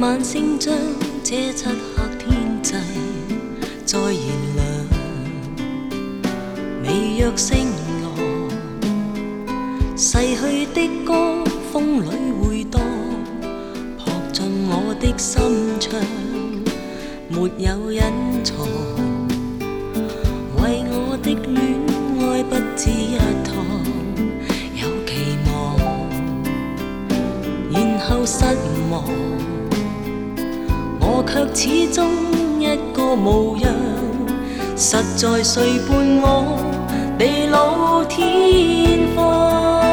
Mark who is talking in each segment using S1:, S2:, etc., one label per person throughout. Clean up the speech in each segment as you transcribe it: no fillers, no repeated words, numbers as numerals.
S1: 晚星將這漆黑天際再燃亮，微弱星羅，逝去的歌風裏回盪，撲進我的心窗，沒有隱藏，為我的戀愛不止一趟，有期望，然後失望。我卻始終一個模樣，實在誰伴我地老天荒？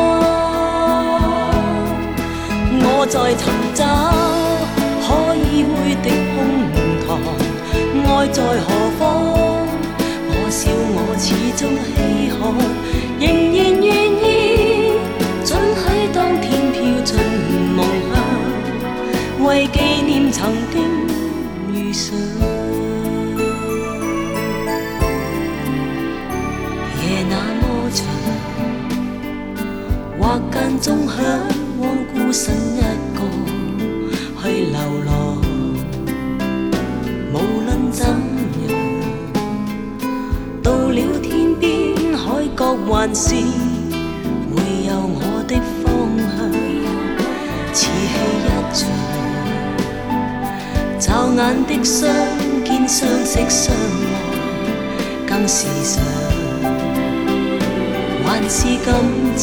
S1: 我在尋找可以會的胸膛，愛在何方？我笑我始終稀罕，仍然願意准許當天飄進夢鄉，為紀念曾經遇上。夜那麼長，或間中向往孤身一個去流浪，無論怎樣，到了天邊海角還是會有我的方向，似戲一場，驟眼的相見相識相愛更是常，還是感謝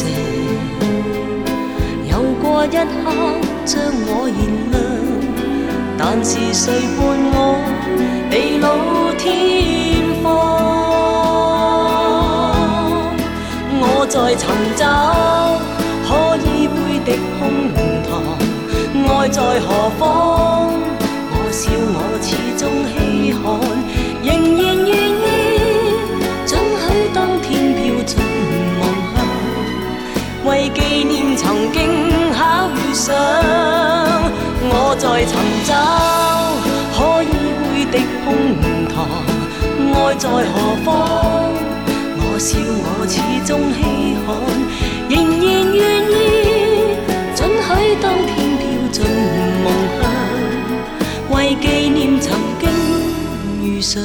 S1: 有過一刻將我燃亮，但是誰伴我地老天荒？我在尋找可以會的胸膛，愛在何方？我笑我始終稀罕，仍然願意准許當天飄進夢鄉，為紀念曾經巧遇上。我在尋找可以會的胸膛，愛在何方？我笑我始終稀罕，仍然願意准許當天飄進夢鄉，為紀念曾經遇上。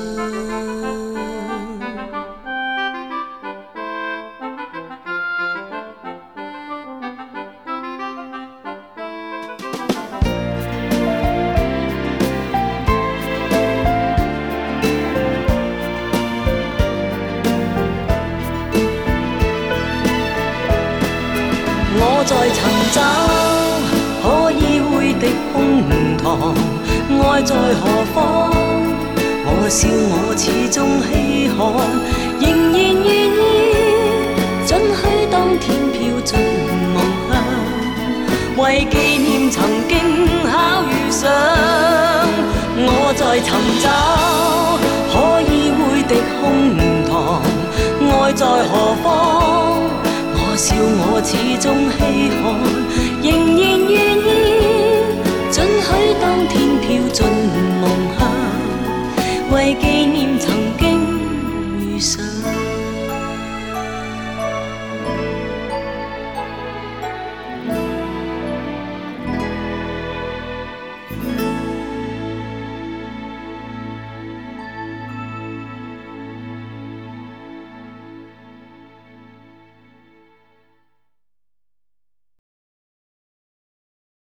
S1: 我在尋找可以會的胸膛，愛在何方？我笑我始終稀罕，仍然願意准許當天飄進夢鄉，為紀念曾經巧遇上。我在尋找可以會的胸膛，愛在何方？我笑我始終稀罕。